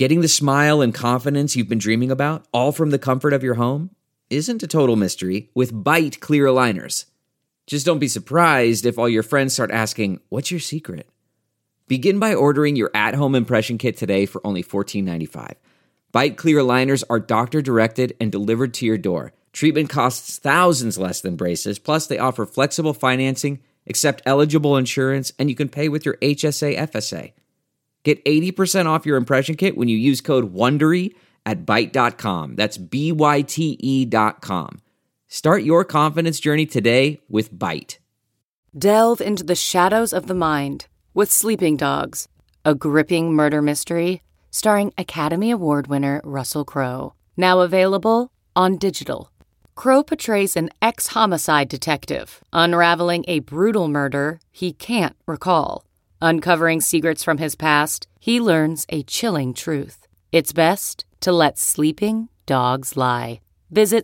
Getting the smile and confidence you've been dreaming about, all from the comfort of your home, isn't a total mystery with Byte clear aligners. Just don't be surprised if all your friends start asking, "What's your secret?" Begin by ordering your at-home impression kit today for only $14.95. Byte clear aligners are doctor-directed and delivered to your door. Treatment costs thousands less than braces, plus they offer flexible financing, accept eligible insurance, and you can pay with your HSA FSA. Get 80% off your impression kit when you use code WONDERY at Byte.com. That's BYTE.com. Start your confidence journey today with Byte. Delve into the shadows of the mind with Sleeping Dogs, a gripping murder mystery starring Academy Award winner Russell Crowe. Now available on digital. Crowe portrays an ex-homicide detective unraveling a brutal murder he can't recall. Uncovering secrets from his past, he learns a chilling truth. It's best to let sleeping dogs lie. Visit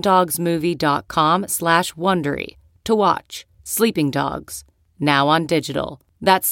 sleepingdogsmovie.com/Wondery to watch Sleeping Dogs, now on digital. That's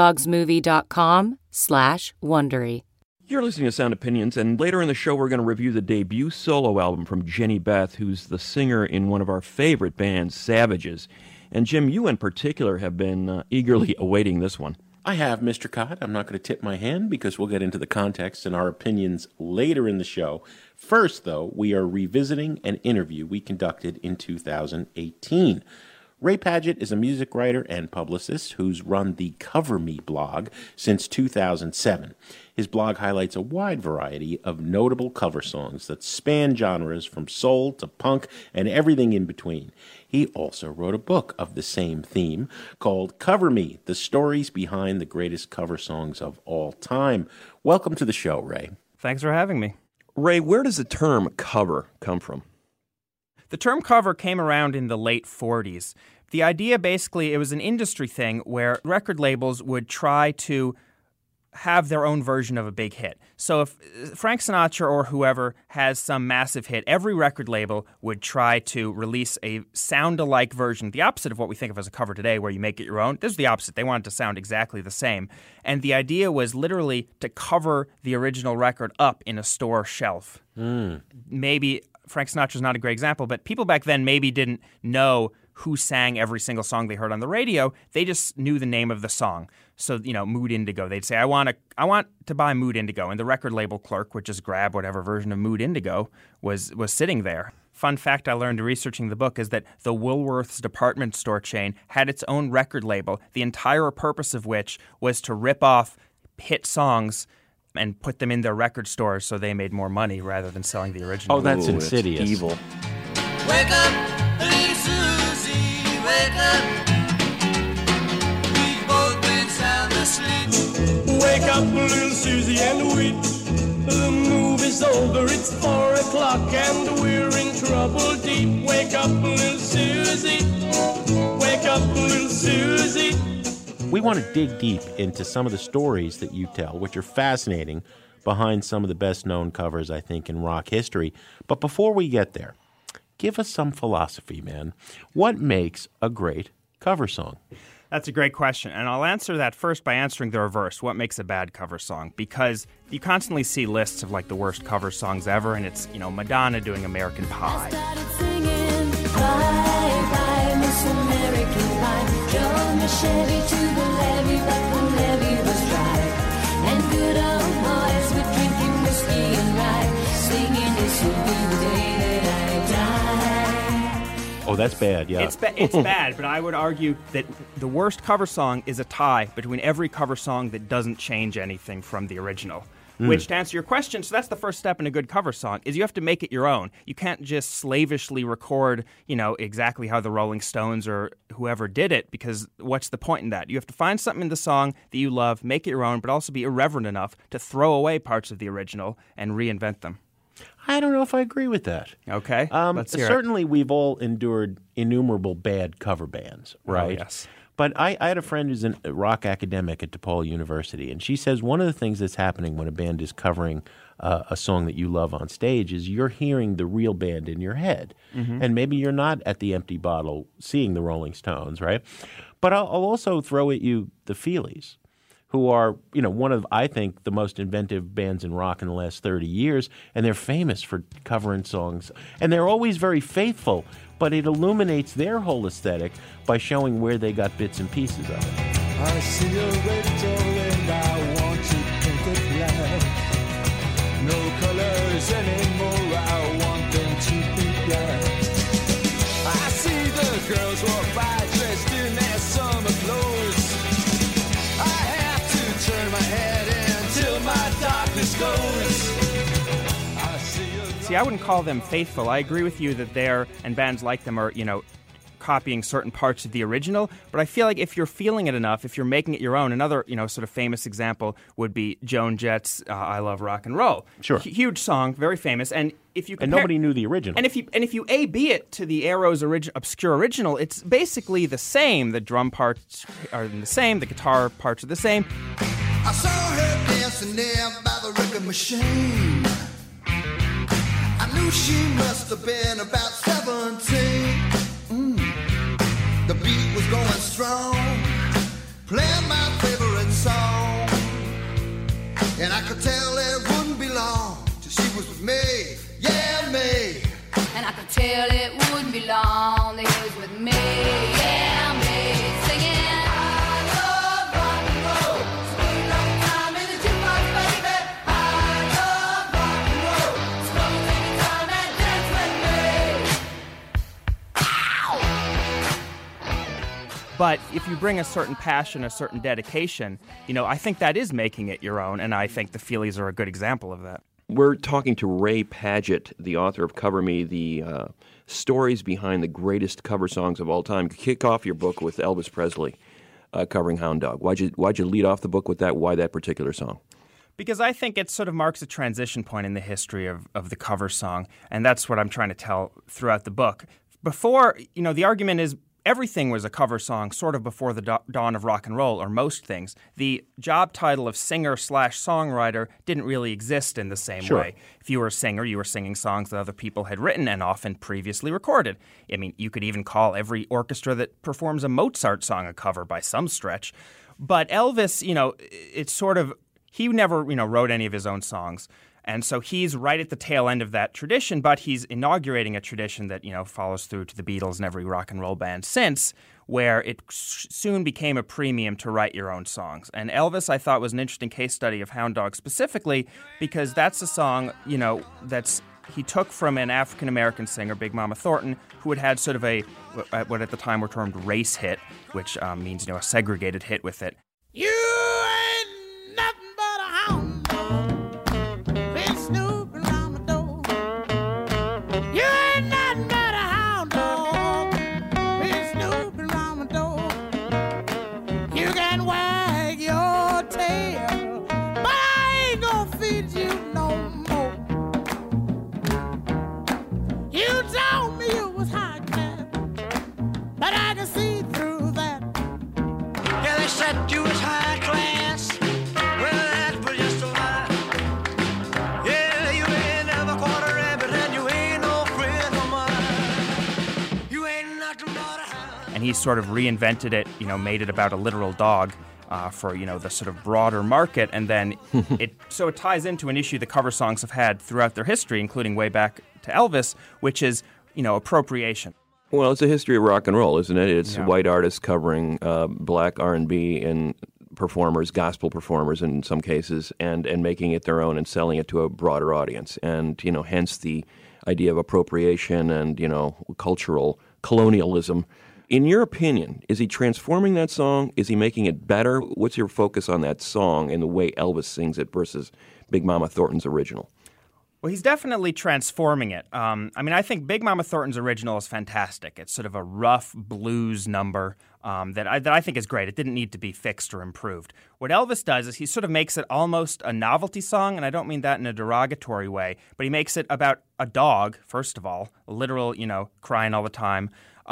sleepingdogsmovie.com/Wondery. You're listening to Sound Opinions, and later in the show we're going to review the debut solo album from Jenny Beth, who's the singer in one of our favorite bands, Savages. And Jim, you in particular have been eagerly awaiting this one. I have, Mr. Cott. I'm not going to tip my hand because we'll get into the context and our opinions later in the show. First, though, we are revisiting an interview we conducted in 2018. Ray Padgett is a music writer and publicist who's run the Cover Me blog since 2007. His blog highlights a wide variety of notable cover songs that span genres from soul to punk and everything in between. He also wrote a book of the same theme called Cover Me, the stories behind the greatest cover songs of all time. Welcome to the show, Ray. Thanks for having me. Ray, where does the term cover come from? The term cover came around in the late 40s. The idea basically, it was an industry thing where record labels would try to have their own version of a big hit. So if Frank Sinatra or whoever has some massive hit, every record label would try to release a sound-alike version, the opposite of what we think of as a cover today, where you make it your own. This is the opposite. They want it to sound exactly the same. And the idea was literally to cover the original record up in a store shelf. Maybe Frank Sinatra's not a great example, but people back then maybe didn't know who sang every single song they heard on the radio. They just knew the name of the song. So, Mood Indigo. They'd say, I want to buy Mood Indigo. And the record label clerk would just grab whatever version of Mood Indigo was sitting there. Fun fact I learned researching the book is that the Woolworth's department store chain had its own record label, the entire purpose of which was to rip off hit songs and put them in their record stores so they made more money rather than selling the original. Oh, that's insidious. It's evil. Wake up, little Susie, wake up. We've both been sound asleep. Wake up, little Susie, and weep. The move is over, it's 4 o'clock, and we're in trouble deep. Wake up, little Susie. Wake up, little Susie. We want to dig deep into some of the stories that you tell, which are fascinating, behind some of the best-known covers, I think, in rock history. But before we get there, give us some philosophy, man. What makes a great cover song? That's a great question, and I'll answer that first by answering the reverse. What makes a bad cover song? Because you constantly see lists of like the worst cover songs ever, and it's, Madonna doing American Pie. I started singing, bye, bye, Miss American Pie. Drove my Chevy to the levee, but the levee was dry. And good old boys were drinking whiskey and rye, singing this will be the day that I die. Oh, that's bad, yeah. It's bad, but I would argue that the worst cover song is a tie between every cover song that doesn't change anything from the original. Which, to answer your question, so that's the first step in a good cover song, is you have to make it your own. You can't just slavishly record, exactly how the Rolling Stones or whoever did it, because what's the point in that? You have to find something in the song that you love, make it your own, but also be irreverent enough to throw away parts of the original and reinvent them. I don't know if I agree with that. Okay, let's hear it. Certainly, we've all endured innumerable bad cover bands, right? Oh, yes. But I had a friend who's a rock academic at DePaul University, and she says one of the things that's happening when a band is covering a song that you love on stage is you're hearing the real band in your head. Mm-hmm. And maybe you're not at the Empty Bottle seeing the Rolling Stones, right? But I'll also throw at you the Feelies, who are, one of, I think, the most inventive bands in rock in the last 30 years, and they're famous for covering songs. And they're always very faithful, but it illuminates their whole aesthetic by showing where they got bits and pieces of it. I see a radio and I want to paint it black. No colors anymore, I want them to be black. I see the girls walk by dressed in their summer clothes. I have to turn my head until my darkness goes. I See, I wouldn't call them faithful. I agree with you that they're, and bands like them are, copying certain parts of the original, but I feel like if you're feeling it enough, if you're making it your own, another, sort of famous example would be Joan Jett's I Love Rock and Roll. Sure. Huge song, very famous, and if you and nobody knew the original. And if you A-B it to the Arrows obscure original, it's basically the same. The drum parts are the same, the guitar parts are the same. I saw her dancing there by the record machine. I knew she must have been about 17. The beat was going strong, playing my favorite song. And I could tell it wouldn't be long till she was with me, yeah, me. And I could tell it wouldn't be long that he was with me, yeah, me, singing I love rock and roll. Spend a long time in the jukebox, baby. I love rock and roll. So come and take your time and dance with me. But if you bring a certain passion, a certain dedication, I think that is making it your own, and I think the Feelies are a good example of that. We're talking to Ray Padgett, the author of Cover Me, the stories behind the greatest cover songs of all time. Kick off your book with Elvis Presley covering Hound Dog. Why'd you lead off the book with that? Why that particular song? Because I think it sort of marks a transition point in the history of the cover song, and that's what I'm trying to tell throughout the book. Before, the argument is everything was a cover song sort of before the dawn of rock and roll, or most things. The job title of singer/songwriter didn't really exist in the same way. If you were a singer, you were singing songs that other people had written and often previously recorded. I mean, you could even call every orchestra that performs a Mozart song a cover by some stretch. But Elvis, it's sort of, he never, wrote any of his own songs. And so he's right at the tail end of that tradition, but he's inaugurating a tradition that, follows through to the Beatles and every rock and roll band since, where it soon became a premium to write your own songs. And Elvis, I thought, was an interesting case study of Hound Dog specifically because that's a song, he took from an African-American singer, Big Mama Thornton, who had sort of what at the time were termed race hit, which means, a segregated hit with it. You ain't nothing but a hound dog. Been snooping around my door. You ain't nothing but a hound dog. Been snooping around my door. You can wag your tail, but I ain't gonna feed you no more. You told me you was high class, but I can see through that. Yeah, they said you was high class. Well, that was just a lie. Yeah, you ain't never caught a rabbit, and you ain't no friend of mine. You ain't nothing but a hound. And he sort of reinvented it, made it about a literal dog for, the sort of broader market. And then it ties into an issue the cover songs have had throughout their history, including way back to Elvis, which is, appropriation. Well, it's a history of rock and roll, isn't it? It's Yeah. white artists covering black R&B and performers, gospel performers in some cases, and making it their own and selling it to a broader audience. And, hence the idea of appropriation and, cultural colonialism. In your opinion, is he transforming that song? Is he making it better? What's your focus on that song and the way Elvis sings it versus Big Mama Thornton's original? Well, he's definitely transforming it. I think Big Mama Thornton's original is fantastic. It's sort of a rough blues number that I think is great. It didn't need to be fixed or improved. What Elvis does is he sort of makes it almost a novelty song, and I don't mean that in a derogatory way, but he makes it about a dog, first of all, a literal, crying all the time,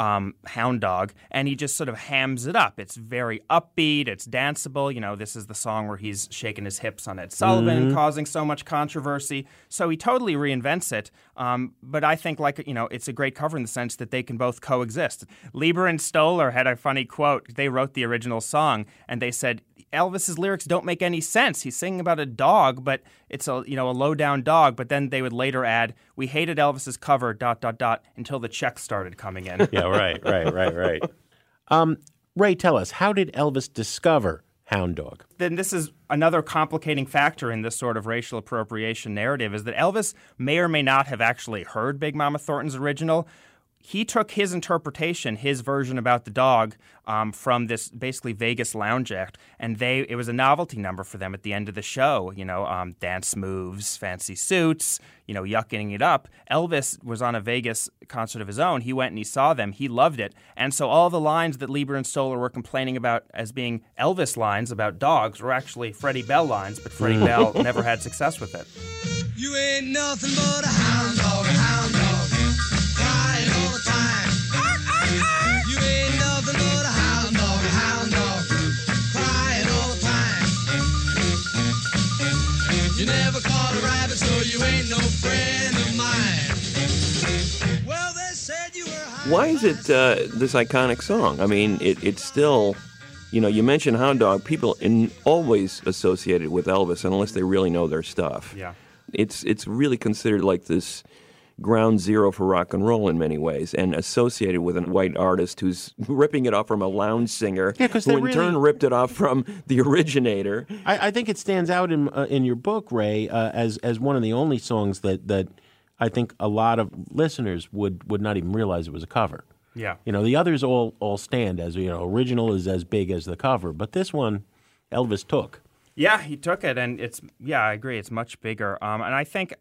Hound Dog, and he just sort of hams it up. It's very upbeat, it's danceable. You know, this is the song where he's shaking his hips on Ed Sullivan and causing so much controversy. So he totally reinvents it. But I think, like, you know, it's a great cover in the sense that they can both coexist. Lieber and Stoller had a funny quote. They wrote the original song, and they said, Elvis's lyrics don't make any sense. He's singing about a dog, but it's a low-down dog. But then they would later add, "We hated Elvis's cover ... until the checks started coming in." Yeah, right. Ray, tell us, how did Elvis discover Hound Dog? Then this is another complicating factor in this sort of racial appropriation narrative, is that Elvis may or may not have actually heard Big Mama Thornton's original. He took his interpretation, his version about the dog, from this basically Vegas lounge act, and it was a novelty number for them at the end of the show. You know, dance moves, fancy suits, you know, yucking it up. Elvis was on a Vegas concert of his own. He went and he saw them. He loved it, and so all the lines that Lieber and Stoller were complaining about as being Elvis lines about dogs were actually Freddie Bell lines, but Freddie Bell never had success with it. You ain't nothing but a hound dog, crying all the time. You ain't nothing but a hound dog, crying all the time. You never caught a rabbit, so you ain't no friend of mine. Well, they said you were high. Why is it this iconic song? I mean, it's still, you know, you mention Hound Dog, people always associate it with Elvis unless they really know their stuff. Yeah. It's really considered like this ground zero for rock and roll in many ways, and associated with a white artist who's ripping it off from a lounge singer, who in turn ripped it off from the originator. I think it stands out in your book, Ray, as one of the only songs that I think a lot of listeners would not even realize it was a cover. Yeah. You know, the others all stand as, you know, original is as big as the cover, but this one Elvis took. Yeah, he took it, and I agree, it's much bigger. And I think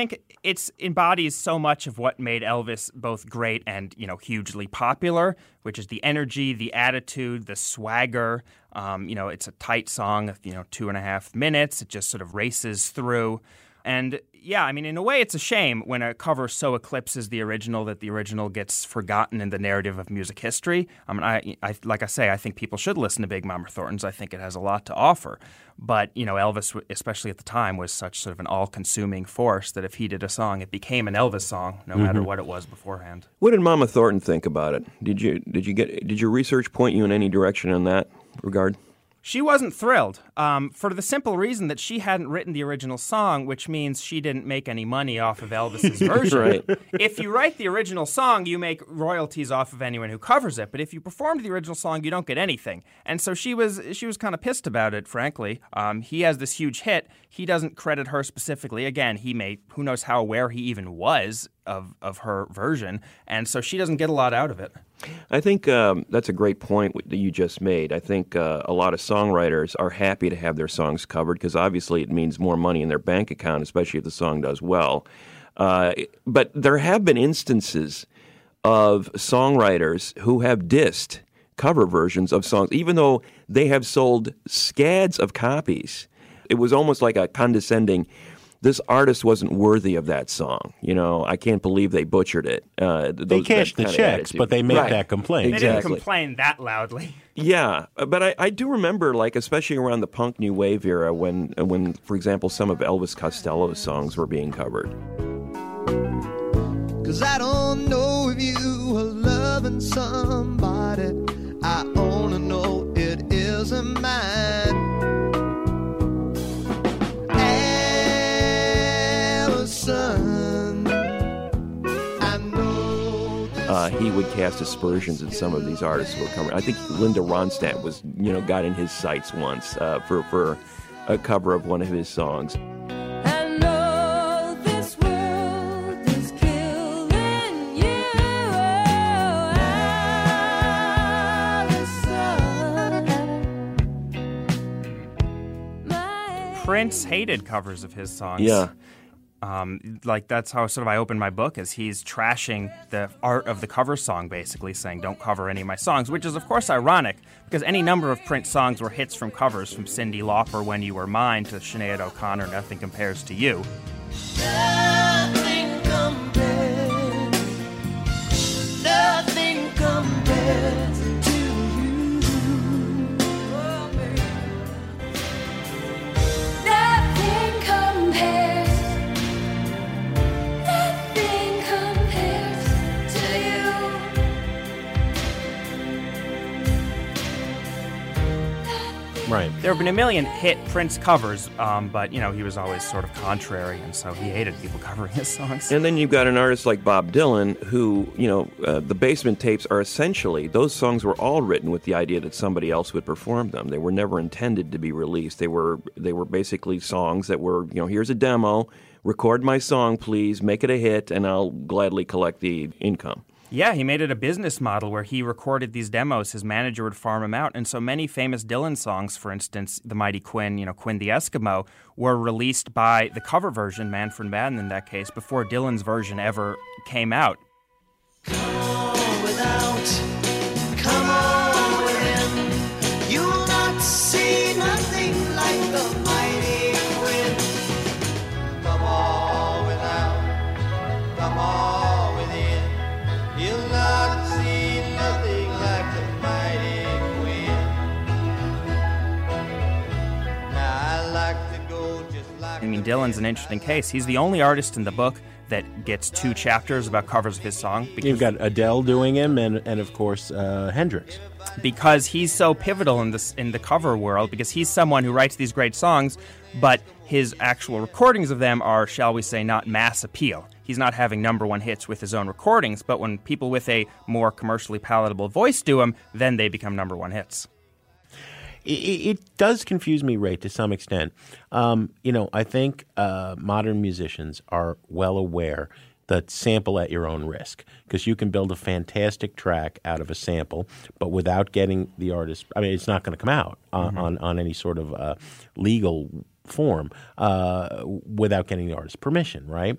it embodies so much of what made Elvis both great and, you know, hugely popular, which is the energy, the attitude, the swagger. You know, it's a tight song, you know, 2.5 minutes. It just sort of races through. And yeah, I mean, in a way, it's a shame when a cover so eclipses the original that the original gets forgotten in the narrative of music history. I mean, like I say, I think people should listen to Big Mama Thornton's. I think it has a lot to offer. But, you know, Elvis, especially at the time, was such sort of an all-consuming force that if he did a song, it became an Elvis song, no matter what it was beforehand. What did Mama Thornton think about it? Did your research point you in any direction in that regard? She wasn't thrilled, for the simple reason that she hadn't written the original song, which means she didn't make any money off of Elvis's version. Right. If you write the original song, you make royalties off of anyone who covers it. But if you performed the original song, you don't get anything. And so she was kind of pissed about it, frankly. He has this huge hit. He doesn't credit her specifically. Again, who knows how aware he even was of her version. And so she doesn't get a lot out of it. I think that's a great point that you just made. I think a lot of songwriters are happy to have their songs covered because obviously it means more money in their bank account, especially if the song does well. But there have been instances of songwriters who have dissed cover versions of songs, even though they have sold scads of copies. It was almost like a condescending, this artist wasn't worthy of that song. You know, I can't believe they butchered it. They cashed the checks, but they made that complaint. They didn't complain that loudly. Yeah, but I do remember, like, especially around the punk new wave era, when, for example, some of Elvis Costello's songs were being covered. 'Cause I don't know if you are loving somebody. I only know it isn't mine. He would cast aspersions at some of these artists who were coming. I think Linda Ronstadt got in his sights once for a cover of one of his songs. I know this world is killing you, Allison. Prince hated covers of his songs. Yeah. Like, that's how sort of I open my book, is he's trashing the art of the cover song, basically saying, don't cover any of my songs, which is, of course, ironic, because any number of Prince songs were hits from covers, from Cyndi Lauper, When You Were Mine, to Sinead O'Connor, Nothing Compares to You. Nothing compares. Nothing compares. Right. There have been a million hit Prince covers, but, he was always sort of contrary, and so he hated people covering his songs. And then you've got an artist like Bob Dylan who, the Basement Tapes are essentially, those songs were all written with the idea that somebody else would perform them. They were never intended to be released. They were basically songs that were, here's a demo, record my song, please, make it a hit, and I'll gladly collect the income. Yeah, he made it a business model where he recorded these demos. His manager would farm them out. And so many famous Dylan songs, for instance, The Mighty Quinn, Quinn the Eskimo, were released by the cover version, Manfred Mann in that case, before Dylan's version ever came out. Come on without, come on within. You'll not see nothing like the mighty Quinn. Come on without, come on within. You'll not see nothing like the mighty Quinn. Now I like to go just like. Dylan's an interesting case. He's the only artist in the book that gets 2 chapters about covers of his song. You've got Adele doing him, and of course Hendrix. Because he's so pivotal in the cover world, because he's someone who writes these great songs, but his actual recordings of them are, shall we say, not mass appeal. He's not having number 1 hits with his own recordings, but when people with a more commercially palatable voice do them, then they become number 1 hits. It does confuse me, Ray, to some extent. I think modern musicians are well aware that sample at your own risk, because you can build a fantastic track out of a sample, but without getting the artist, it's not going to come out on any sort of legal form without getting the artist's permission, right?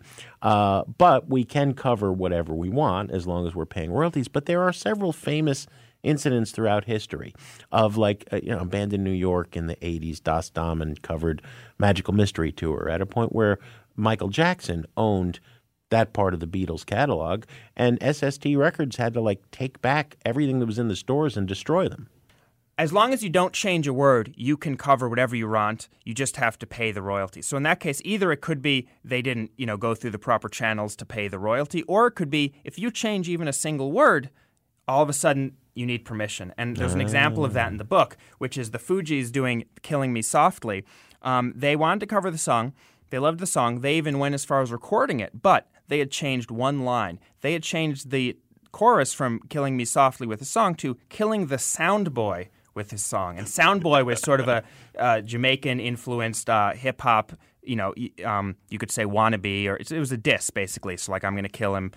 But we can cover whatever we want as long as we're paying royalties. But there are several famous incidents throughout history of a band in New York in the 80s, Das Damen, covered Magical Mystery Tour at a point where Michael Jackson owned that part of the Beatles catalog, and SST Records had to take back everything that was in the stores and destroy them. As long as you don't change a word, you can cover whatever you want. You just have to pay the royalty. So in that case, either it could be they didn't, go through the proper channels to pay the royalty, or it could be if you change even a single word, all of a sudden you need permission. And there's an example of that in the book, which is the Fugees doing Killing Me Softly. They wanted to cover the song. They loved the song. They even went as far as recording it, but they had changed one line. They had changed the chorus from Killing Me Softly with a song to Killing the Sound Boy with his song. And Sound Boy was sort of a Jamaican-influenced hip-hop, you could say wannabe, or it was a diss, basically. So I'm going to kill him,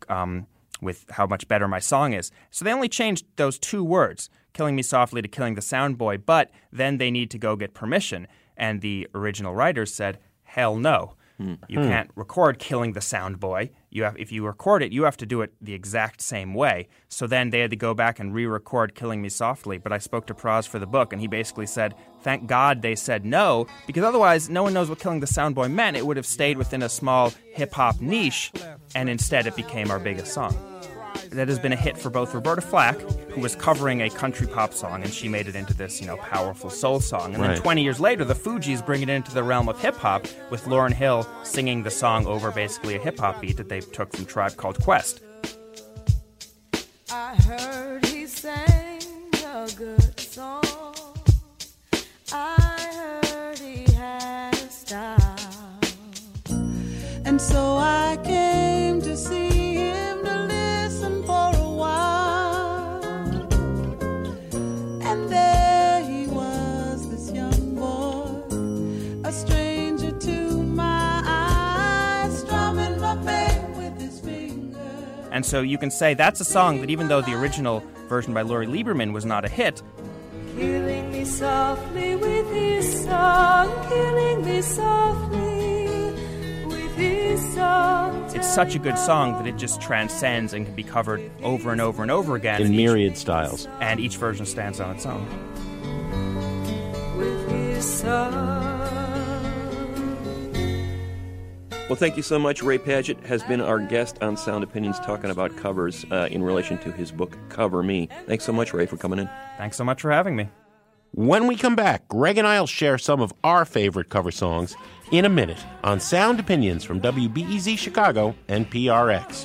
with how much better my song is. So they only changed those 2 words, Killing Me Softly to Killing the Sound Boy, but then they need to go get permission. And the original writers said, hell no. You can't record Killing the Sound Boy. If you record it, you have to do it the exact same way. So then they had to go back and re-record Killing Me Softly. But I spoke to Praz for the book, and he basically said, thank God they said no, because otherwise no one knows what Killing the Sound Boy meant. It would have stayed within a small hip-hop niche, and instead it became our biggest song. That has been a hit for both Roberta Flack, who was covering a country pop song, and she made it into this, powerful soul song. And then 20 years later, the Fugees bring it into the realm of hip-hop, with Lauryn Hill singing the song over basically a hip-hop beat that they took from Tribe Called Quest. I heard he sang a good song. I heard he had a style. And so I came to see him to listen for a while. And there he was, this young boy, a stranger to my eyes, strumming my pain with his fingers. And so you can say that's a song that even though the original version by Laurie Lieberman was not a hit, Killing me softly with his song, killing me softly with his song. it's such a good song that it just transcends and can be covered over and over and over again. In myriad styles. And each version stands on its own. With his song. Well, thank you so much. Ray Padgett has been our guest on Sound Opinions talking about covers in relation to his book, Cover Me. Thanks so much, Ray, for coming in. Thanks so much for having me. When we come back, Greg and I will share some of our favorite cover songs in a minute on Sound Opinions from WBEZ Chicago and PRX.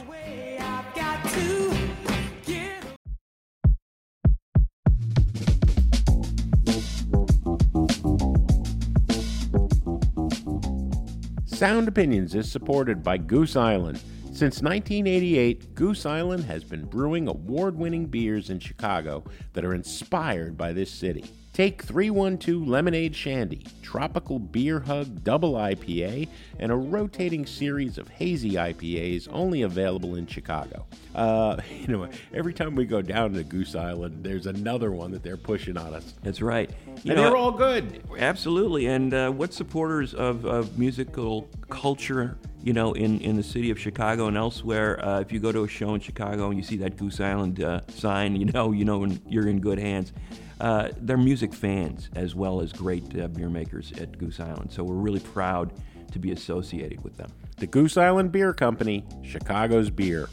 Sound Opinions is supported by Goose Island. Since 1988, Goose Island has been brewing award-winning beers in Chicago that are inspired by this city. Take 312 Lemonade Shandy, Tropical Beer Hug Double IPA, and a rotating series of hazy IPAs only available in Chicago. Every time we go down to Goose Island, there's another one that they're pushing on us. That's right. They're all good. Absolutely. And what supporters of musical culture, in the city of Chicago and elsewhere, if you go to a show in Chicago and you see that Goose Island sign, you're in good hands. They're music fans as well as great beer makers at Goose Island. So we're really proud to be associated with them. The Goose Island Beer Company, Chicago's beer.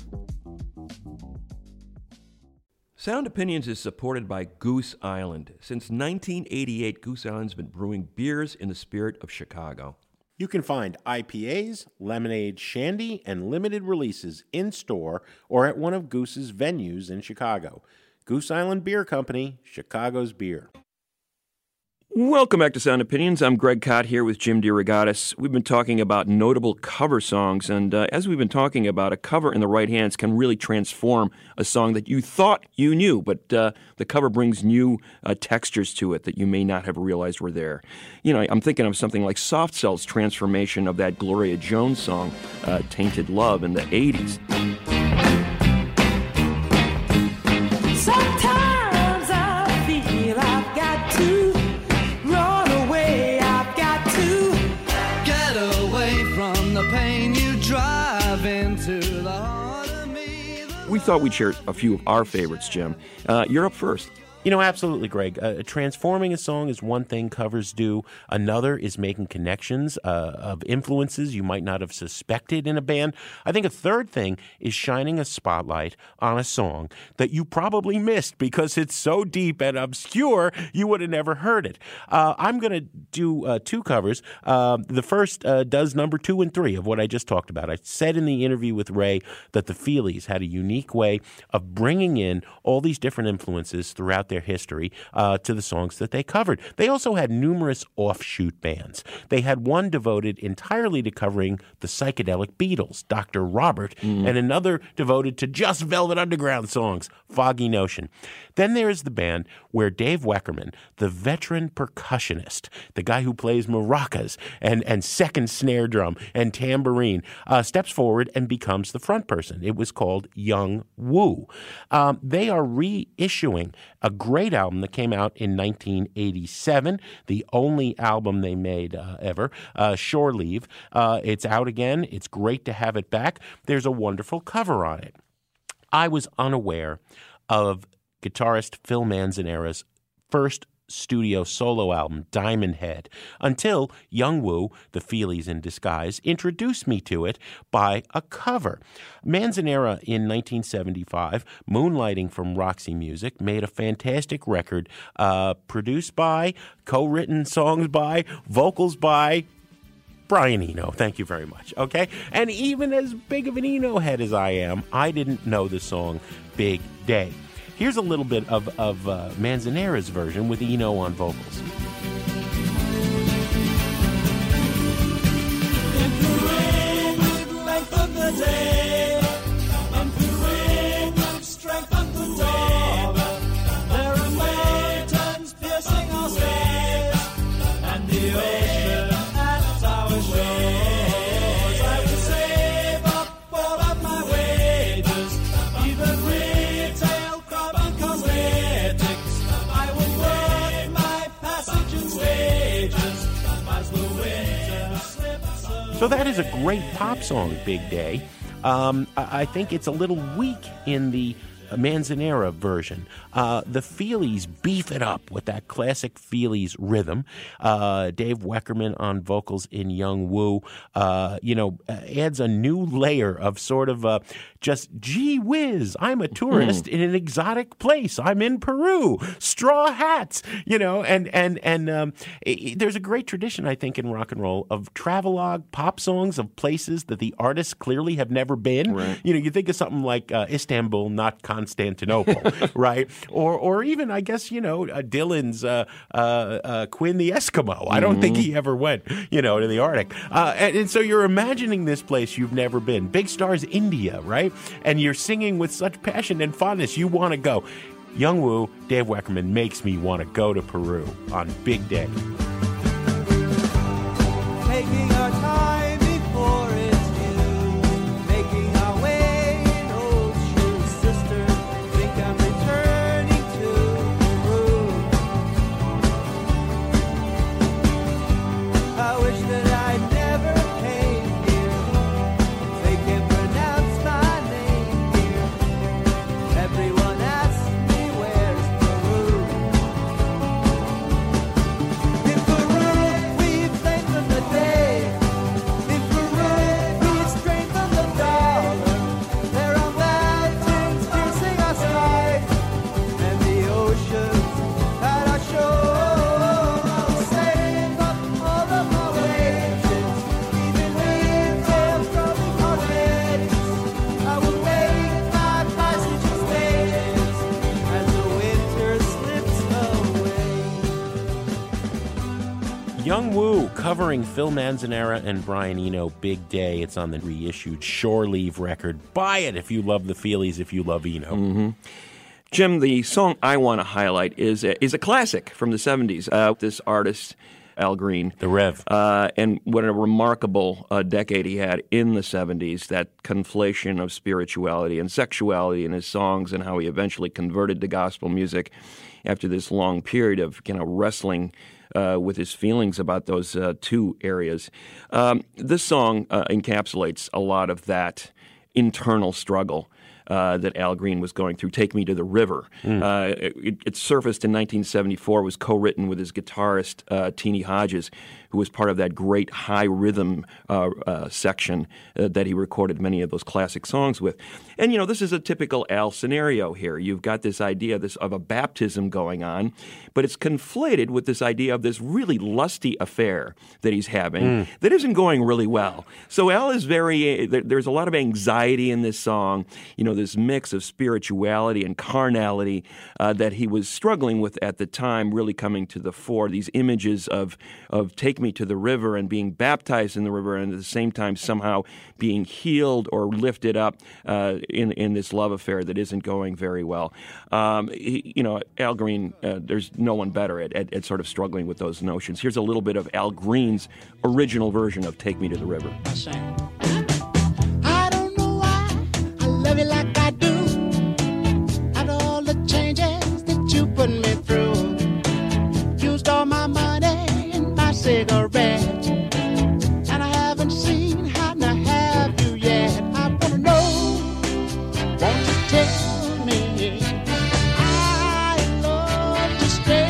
Sound Opinions is supported by Goose Island. Since 1988, Goose Island's been brewing beers in the spirit of Chicago. You can find IPAs, lemonade, shandy, and limited releases in-store or at one of Goose's venues in Chicago. Goose Island Beer Company, Chicago's beer. Welcome back to Sound Opinions. I'm Greg Cott here with Jim DeRogatis. We've been talking about notable cover songs, and as we've been talking about, a cover in the right hands can really transform a song that you thought you knew, but the cover brings new textures to it that you may not have realized were there. I'm thinking of something like Soft Cell's transformation of that Gloria Jones song, Tainted Love, in the 80s. Sometimes I feel I've got to run away, I've got to get away from the pain you drive into the heart of me. We thought we'd share a few of our favorites, Jim. You're up first. Absolutely, Greg. Transforming a song is one thing covers do. Another is making connections of influences you might not have suspected in a band. I think a third thing is shining a spotlight on a song that you probably missed because it's so deep and obscure you would have never heard it. I'm going to do two covers. The first does number 2 and 3 of what I just talked about. I said in the interview with Ray that the Feelies had a unique way of bringing in all these different influences throughout their history to the songs that they covered. They also had numerous offshoot bands. They had one devoted entirely to covering the psychedelic Beatles, Dr. Robert, and another devoted to just Velvet Underground songs, Foggy Notion. Then there's the band where Dave Weckerman, the veteran percussionist, the guy who plays maracas and second snare drum and tambourine, steps forward and becomes the front person. It was called Young Woo. They are reissuing a great album that came out in 1987, the only album they made ever, Shore Leave. It's out again. It's great to have it back. There's a wonderful cover on it. I was unaware of guitarist Phil Manzanera's first studio solo album, Diamond Head, until Young Woo, the Feelies in disguise, introduced me to it by a cover. Manzanera in 1975, moonlighting from Roxy Music, made a fantastic record produced by, co-written songs by, vocals by Brian Eno. Thank you very much. Okay? And even as big of an Eno head as I am, I didn't know the song Big Day. Here's a little bit of Manzanera's version with Eno on vocals. So that is a great pop song, Big Day. I think it's a little weak in the Manzanera version. The Feelies beef it up with that classic Feelies rhythm. Dave Weckerman on vocals in Young Woo, adds a new layer of sort of just, gee whiz, I'm a tourist in an exotic place. I'm in Peru. Straw hats, and there's a great tradition, I think, in rock and roll of travelogue pop songs of places that the artists clearly have never been. Right. You think of something like Istanbul, not Constantinople. Constantinople, right? Or even, I guess, Dylan's Quinn the Eskimo. I don't think he ever went, to the Arctic. And so you're imagining this place you've never been. Big Star's India, right? And you're singing with such passion and fondness. You want to go. Young Woo, Dave Weckerman, makes me want to go to Peru on Big Day. Taking our time before it's due, making our way in old shoes, sister. Think I'm returning to Peru. I wish that I never came here. They can pronounce my name here. Everyone asks me where's Peru. In Peru, we flame from the day. In Peru, we strengthen the dollar. There are mountains piercing our sky, and the oceans at our shore. Save up all of our wages, even retail from our heads. I will make my passage in stages as the winter slips away. Young Woo covering Phil Manzanera and Brian Eno, Big Day. It's on the reissued Shore Leave record. Buy it if you love the Feelies, if you love Eno. Jim, the song I want to highlight is a classic from the 70s. This artist, Al Green. The Rev. And what a remarkable decade he had in the 70s, that conflation of spirituality and sexuality in his songs and how he eventually converted to gospel music after this long period of wrestling with his feelings about those two areas. This song encapsulates a lot of that internal struggle that Al Green was going through. Take Me to the River. It surfaced in 1974, was co-written with his guitarist, Teenie Hodges, who was part of that great high rhythm section that he recorded many of those classic songs with. And, this is a typical Al scenario here. You've got this idea of a baptism going on, but it's conflated with this idea of this really lusty affair that he's having that isn't going really well. So Al is there's a lot of anxiety in this song, this mix of spirituality and carnality that he was struggling with at the time really coming to the fore. These images of Take Me to the River and being baptized in the river, and at the same time somehow being healed or lifted up in this love affair that isn't going very well. Al Green, there's no one better at sort of struggling with those notions. Here's a little bit of Al Green's original version of Take Me to the River. I don't know why I love you like I do. And all the changes that you put me through. Used all my money and my cigarettes, and I haven't seen how to have you yet. I wanna know, won't you tell me I love to stay?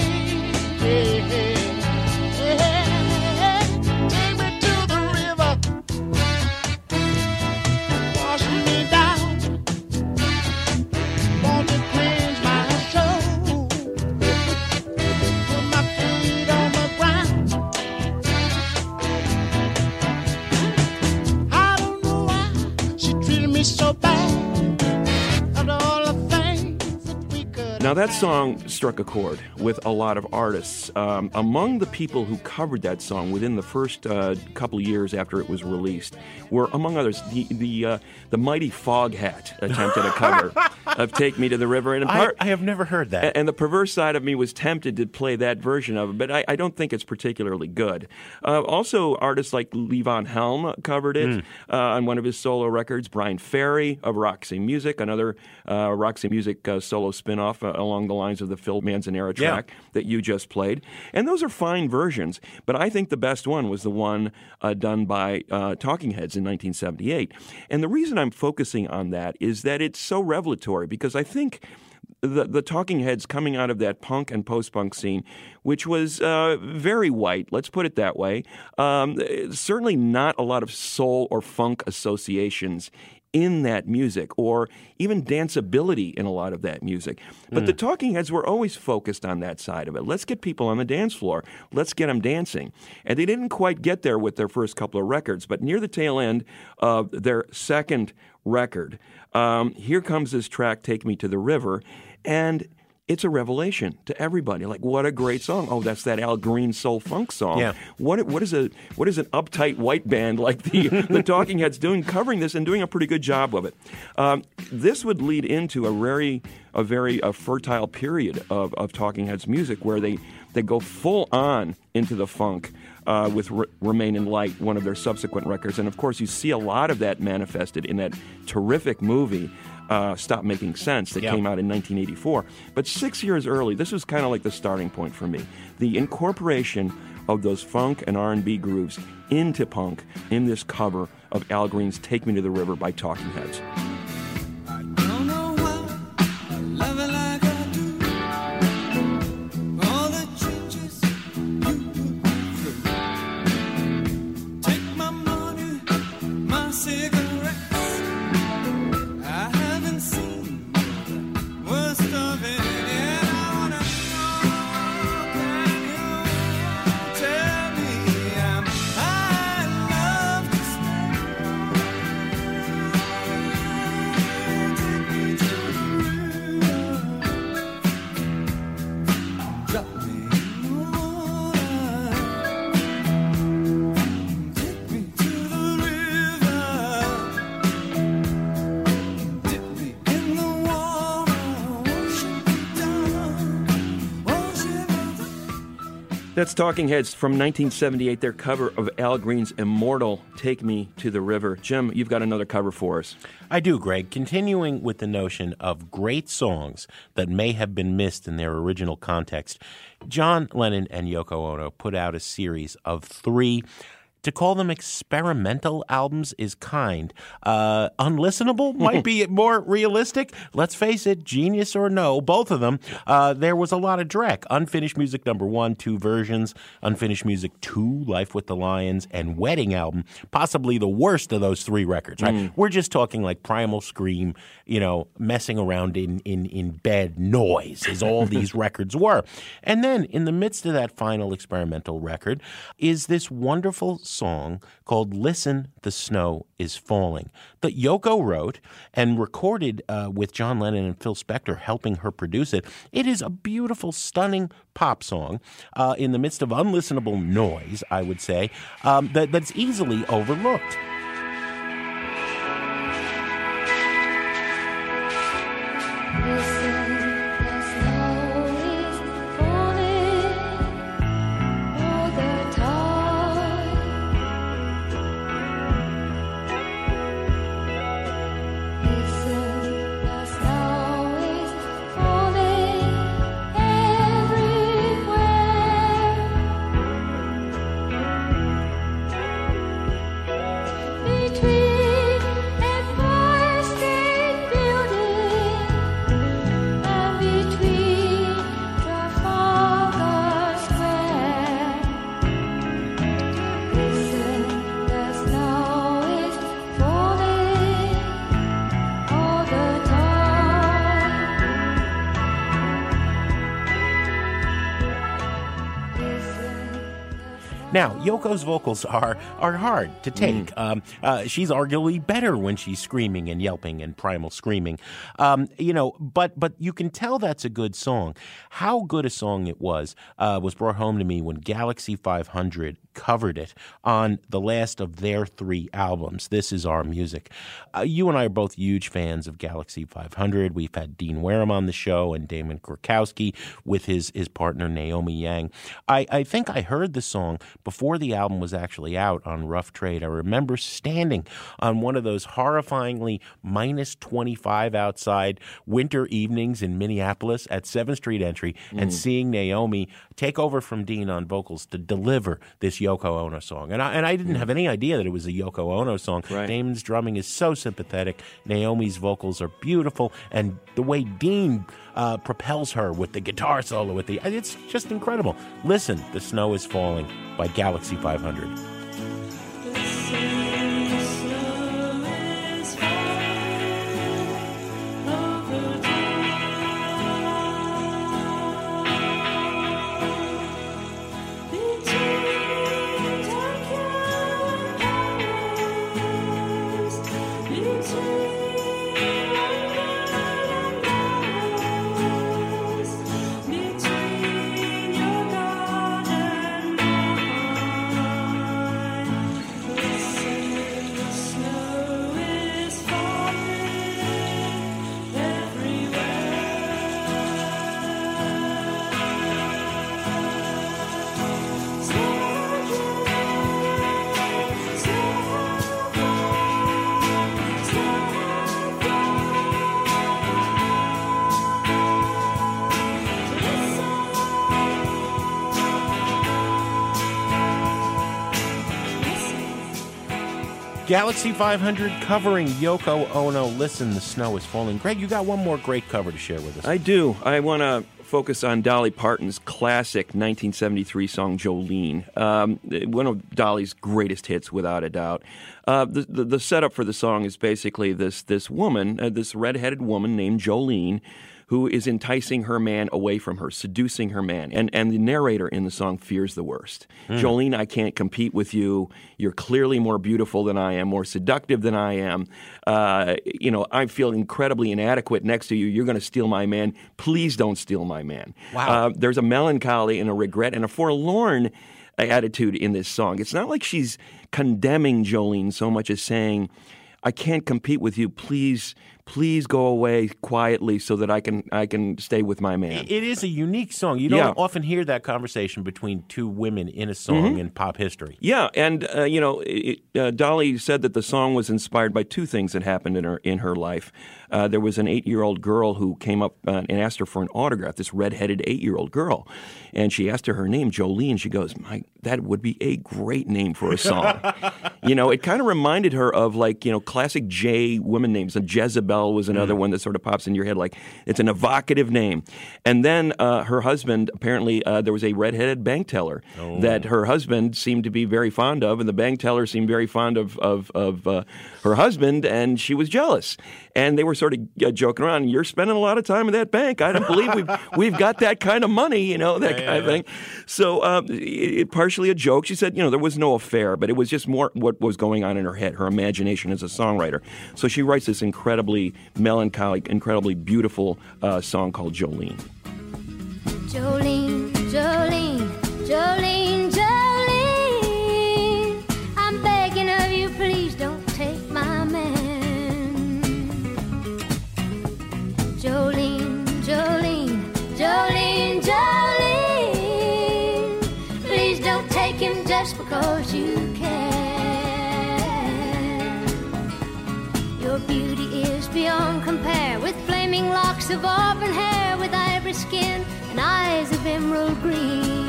Take me to the river, wash me down. Want to cleanse my soul, put my feet on the ground. I don't know why she treated me so bad. After all the things that we could. Now, that song struck a chord with a lot of artists. Among the people who covered that song within the first couple of years after it was released were, among others, the mighty Foghat attempted a cover of Take Me to the River. And I have never heard that. And the perverse side of me was tempted to play that version of it, but I don't think it's particularly good. Also, artists like Levon Helm covered it on one of his solo records. Brian Ferry of Roxy Music, another Roxy Music solo spin-off along the lines of the Phil Manzanera track that you just played. And those are fine versions, but I think the best one was the one done by Talking Heads in 1978. And the reason I'm focusing on that is that it's so revelatory, because I think the Talking Heads coming out of that punk and post-punk scene, which was very white, let's put it that way, certainly not a lot of soul or funk associations in that music, or even danceability in a lot of that music. But the Talking Heads were always focused on that side of it. Let's get people on the dance floor. Let's get them dancing. And they didn't quite get there with their first couple of records, but near the tail end of their second record, here comes this track, Take Me to the River, and it's a revelation to everybody. Like, what a great song! Oh, that's that Al Green soul funk song. Yeah. What is an uptight white band like the Talking Heads doing, covering this and doing a pretty good job of it? This would lead into a very fertile period of Talking Heads music, where they go full on into the funk with Remain in Light, one of their subsequent records, and of course you see a lot of that manifested in that terrific movie, Stop Making Sense, that came out in 1984. But 6 years early, this was kind of like the starting point for me. The incorporation of those funk and R&B grooves into punk in this cover of Al Green's Take Me to the River by Talking Heads. Don't know why I love it like I do. All the changes you put me through. Take my money, my cigarettes. I haven't seen the worst of it yet. I wanna know, can you tell me I love to That's Talking Heads from 1978, their cover of Al Green's immortal Take Me to the River. Jim, you've got another cover for us. I do, Greg. Continuing with the notion of great songs that may have been missed in their original context, John Lennon and Yoko Ono put out a series of 3. To call them experimental albums is kind. Unlistenable might be more realistic. Let's face it, genius or no, both of them, there was a lot of dreck. Unfinished Music No. 1, 2 versions. Unfinished Music 2, Life with the Lions, and Wedding Album, possibly the worst of those 3 records, right? We're just talking like Primal Scream, messing around in bed noise, as all these records were. And then, in the midst of that final experimental record, is this wonderful song called Listen, the Snow is Falling that Yoko wrote and recorded with John Lennon and Phil Spector helping her produce it. It is a beautiful, stunning pop song in the midst of unlistenable noise, I would say, that's easily overlooked. Now, Yoko's vocals are hard to take. She's arguably better when she's screaming and yelping and primal screaming. But you can tell that's a good song. How good a song it was brought home to me when Galaxy 500 covered it on the last of their 3 albums, This Is Our Music. You and I are both huge fans of Galaxy 500. We've had Dean Wareham on the show and Damon Kurkowski with his partner Naomi Yang. I think I heard the song before the album was actually out on Rough Trade. I remember standing on one of those horrifyingly minus 25 outside winter evenings in Minneapolis at 7th Street Entry and seeing Naomi take over from Dean on vocals to deliver this Yoko Ono song. And I didn't have any idea that it was a Yoko Ono song. Right. Damon's drumming is so sympathetic. Naomi's vocals are beautiful. And the way Dean propels her with the guitar solo, it's just incredible. Listen, The Snow is Falling by Galaxy 500. The snow is falling. Galaxy 500 covering Yoko Ono, Listen, the Snow is Falling. Greg, you got one more great cover to share with us. I do. I want to focus on Dolly Parton's classic 1973 song, Jolene. One of Dolly's greatest hits, without a doubt. The setup for the song is basically this woman, this redheaded woman named Jolene, who is enticing her man away from her, seducing her man. And the narrator in the song fears the worst. Jolene, I can't compete with you. You're clearly more beautiful than I am, more seductive than I am. I feel incredibly inadequate next to you. You're going to steal my man. Please don't steal my man. Wow. There's a melancholy and a regret and a forlorn attitude in this song. It's not like she's condemning Jolene so much as saying, I can't compete with you. Please go away quietly so that I can stay with my man. It is a unique song. You don't often hear that conversation between two women in a song in pop history. Yeah, and Dolly said that the song was inspired by two things that happened in her life. There was an 8-year-old girl who came up and asked her for an autograph. This redheaded 8-year-old girl, and she asked her name, Jolene. She goes, that would be a great name for a song. It kind of reminded her of classic J women names. And Jezebel was another one that sort of pops in your head. Like, it's an evocative name. And then her husband, apparently there was a redheaded bank teller that her husband seemed to be very fond of, and the bank teller seemed very fond of her husband, and she was jealous. And they were sort of joking around. You're spending a lot of time in that bank. I don't believe we've got that kind of money, kind of thing. So partially a joke. She said, there was no affair, but it was just more what was going on in her head, her imagination as a songwriter. So she writes this incredibly melancholic, incredibly beautiful song called Jolene. Jolene, Jolene, Jolene, Jolene, I'm begging of you, please don't take my man. Jolene, Jolene, Jolene, Jolene, please don't take him just because you can. Your beauty is beyond compare, with flaming locks of auburn hair, with ivory skin and eyes of emerald green.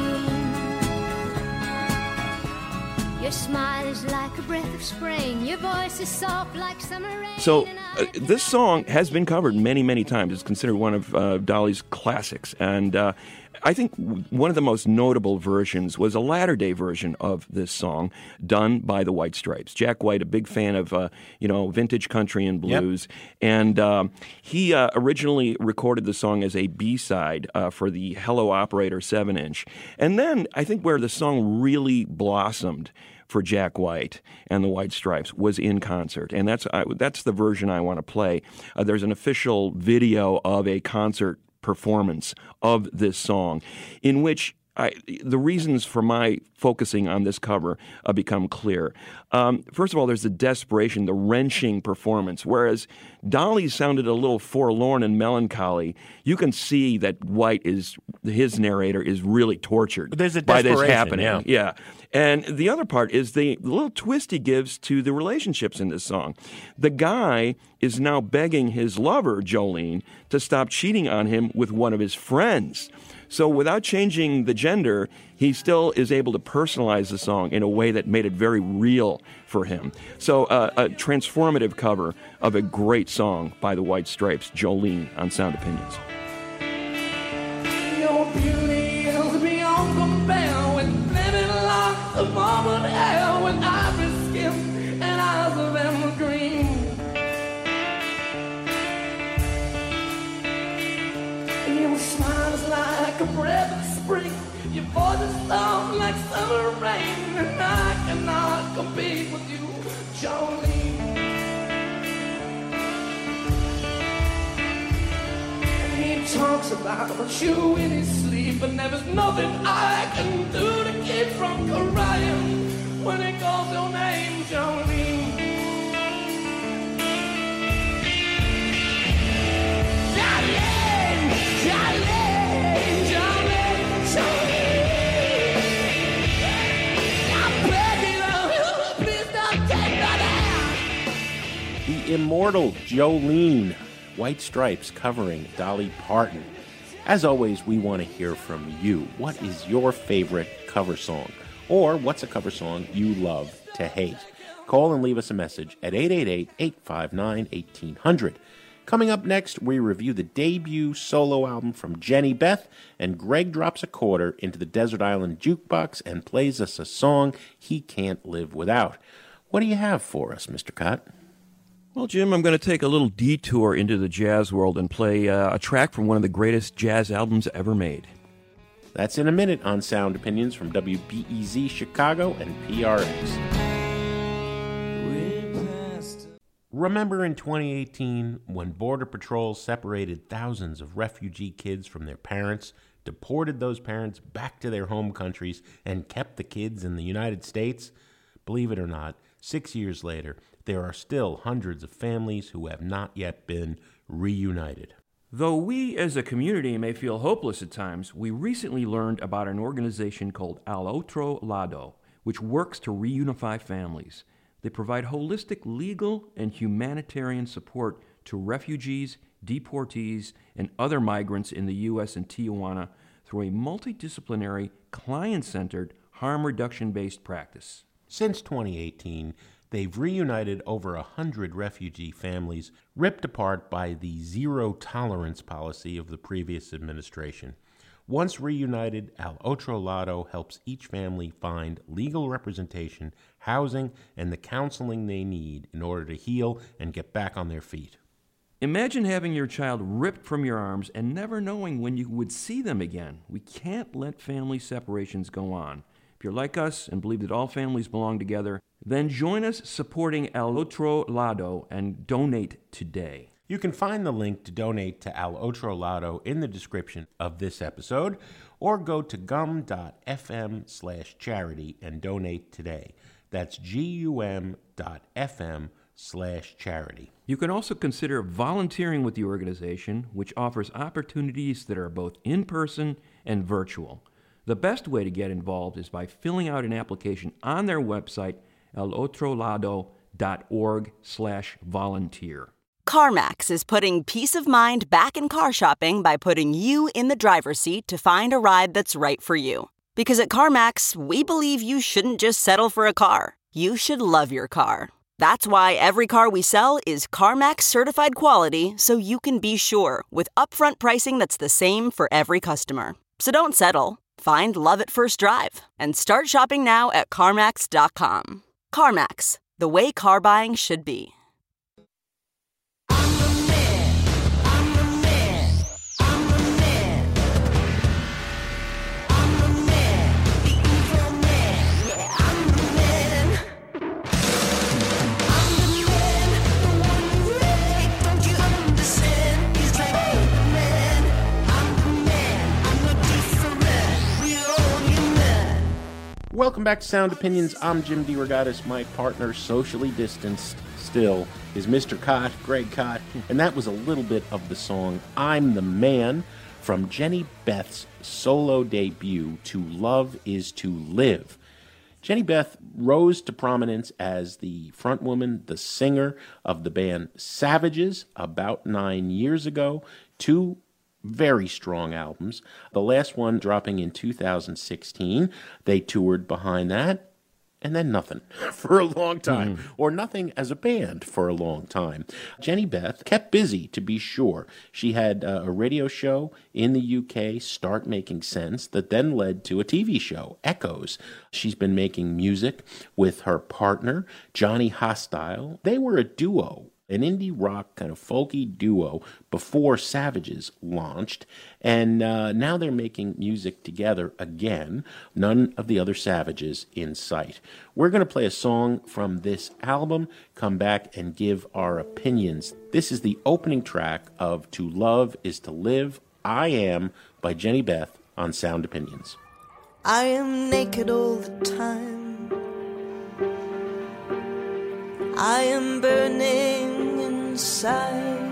Your smile is like a breath of spring, your voice is soft like summer rain. So this song has been covered many, many times. It's considered one of Dolly's classics. And I think one of the most notable versions was a latter-day version of this song done by the White Stripes. Jack White, a big fan of vintage country and blues, and he originally recorded the song as a B-side for the Hello Operator 7-inch. And then I think where the song really blossomed for Jack White and the White Stripes was in concert, and that's the version I want to play. There's an official video of a concert performance of this song, in which the reasons for my focusing on this cover become clear. First of all, there's the desperation, the wrenching performance. Whereas Dolly sounded a little forlorn and melancholy, you can see that White his narrator is really tortured by this happening. Yeah. And the other part is the little twist he gives to the relationships in this song. The guy is now begging his lover, Jolene, to stop cheating on him with one of his friends. So without changing the gender, he still is able to personalize the song in a way that made it very real for him. So a transformative cover of a great song by the White Stripes, Jolene, on Sound Opinions. Your beauty is beyond compare, with flaming locks of auburn hair, with ivory skin and eyes of emerald green. Your smile is like a breath of spring, your voice is soft like summer rain, and I cannot compete with you, Jolene. He talks about you in his sleep, and there's nothing I can do to keep from crying when he calls your name, Jolene. Jolene, Jolene, Jolene, Jolene. I'm begging of you, please don't take my hand. The immortal Jolene, White Stripes covering Dolly Parton. As always, we want to hear from you. What is your favorite cover song? Or what's a cover song you love to hate? Call and leave us a message at 888-859-1800. Coming up next, we review the debut solo album from Jenny Beth, and Greg drops a quarter into the Desert Island Jukebox and plays us a song he can't live without. What do you have for us, Mr. Cott? Well, Jim, I'm going to take a little detour into the jazz world and play a track from one of the greatest jazz albums ever made. That's in a minute on Sound Opinions from WBEZ Chicago and PRX. Remember in 2018 when Border Patrol separated thousands of refugee kids from their parents, deported those parents back to their home countries, and kept the kids in the United States? Believe it or not, 6 years later, there are still hundreds of families who have not yet been reunited. Though we as a community may feel hopeless at times, we recently learned about an organization called Al Otro Lado, which works to reunify families. They provide holistic legal and humanitarian support to refugees, deportees, and other migrants in the U.S. and Tijuana through a multidisciplinary, client-centered, harm reduction-based practice. Since 2018, they've reunited over 100 refugee families ripped apart by the zero-tolerance policy of the previous administration. Once reunited, Al Otro Lado helps each family find legal representation, housing, and the counseling they need in order to heal and get back on their feet. Imagine having your child ripped from your arms and never knowing when you would see them again. We can't let family separations go on. If you're like us and believe that all families belong together, then join us supporting Al Otro Lado and donate today. You can find the link to donate to Al Otro Lado in the description of this episode, or go to gum.fm/charity and donate today. That's gum.fm/charity. You can also consider volunteering with the organization, which offers opportunities that are both in-person and virtual. The best way to get involved is by filling out an application on their website, alotrolado.org/volunteer. CarMax is putting peace of mind back in car shopping by putting you in the driver's seat to find a ride that's right for you. Because at CarMax, we believe you shouldn't just settle for a car. You should love your car. That's why every car we sell is CarMax certified quality, so you can be sure with upfront pricing that's the same for every customer. So don't settle. Find love at first drive and start shopping now at CarMax.com. CarMax, the way car buying should be. Welcome back to Sound Opinions. I'm Jim DeRogatis. My partner, socially distanced still, is Mr. Cott, Greg Cott, and that was a little bit of the song I'm the Man from Jenny Beth's solo debut, To Love Is to Live. Jenny Beth rose to prominence as the frontwoman, the singer of the band Savages about 9 years ago. Two very strong albums. The last one dropping in 2016. They toured behind that, and then nothing for a long time, or nothing as a band for a long time. Jenny Beth kept busy, to be sure. She had a radio show in the UK, Start Making Sense, that then led to a TV show, Echoes. She's been making music with her partner, Johnny Hostile. They were a duo, an indie rock kind of folky duo before Savages launched, and now they're making music together again. None of the other Savages in sight. We're going to play a song from this album, come back and give our opinions. This is the opening track of To Love Is to Live, I Am, by Jenny Beth on Sound Opinions. I am naked all the time. I am burning inside.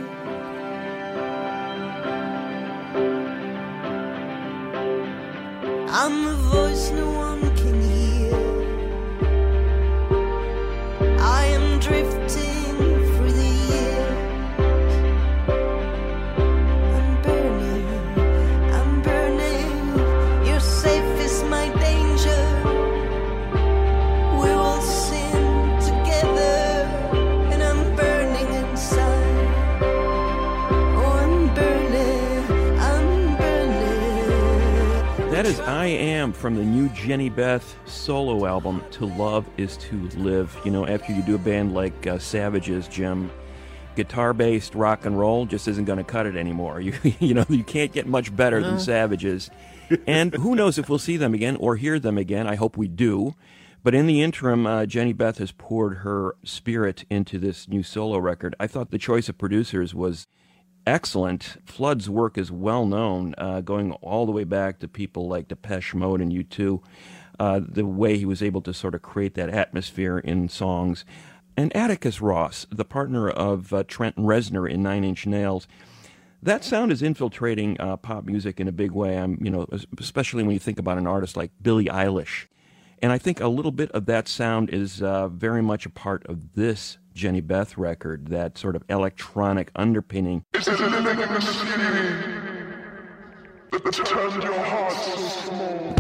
I'm a voice no one can hear. I am drifting through the years. I'm burning. Your safe is my danger. We're all sin together. That is I Am from the new Jenny Beth solo album, To Love Is To Live. You know, after you do a band like Savages, Jim, guitar-based rock and roll just isn't going to cut it anymore. You can't get much better than Savages. And who knows if we'll see them again or hear them again. I hope we do. But in the interim, Jenny Beth has poured her spirit into this new solo record. I thought the choice of producers was excellent. Flood's work is well known, going all the way back to people like Depeche Mode and U2, the way he was able to sort of create that atmosphere in songs. And Atticus Ross, the partner of Trent Reznor in Nine Inch Nails, that sound is infiltrating pop music in a big way. Especially when you think about an artist like Billie Eilish. And I think a little bit of that sound is very much a part of this Jenny Beth record, that sort of electronic underpinning. It's a living in the skinny that turned your heart so small.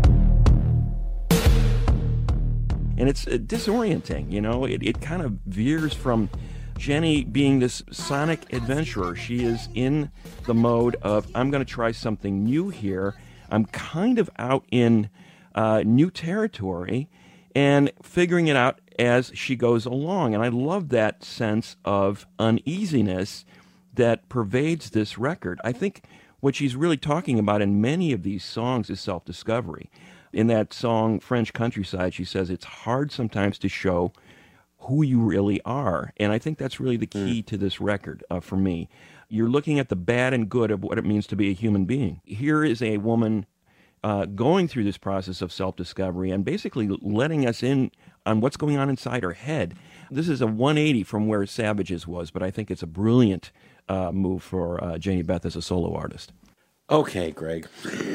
And it's disorienting, It kind of veers from Jenny being this sonic adventurer. She is in the mode of, I'm going to try something new here. I'm kind of out in new territory and figuring it out as she goes along. And I love that sense of uneasiness that pervades this record. I think what she's really talking about in many of these songs is self-discovery. In that song, French Countryside, she says it's hard sometimes to show who you really are. And I think that's really the key to this record for me. You're looking at the bad and good of what it means to be a human being. Here is a woman going through this process of self-discovery and basically letting us in on what's going on inside her head. This is a 180 from where Savages was, but I think it's a brilliant move for Jenny Beth as a solo artist. Okay, Greg.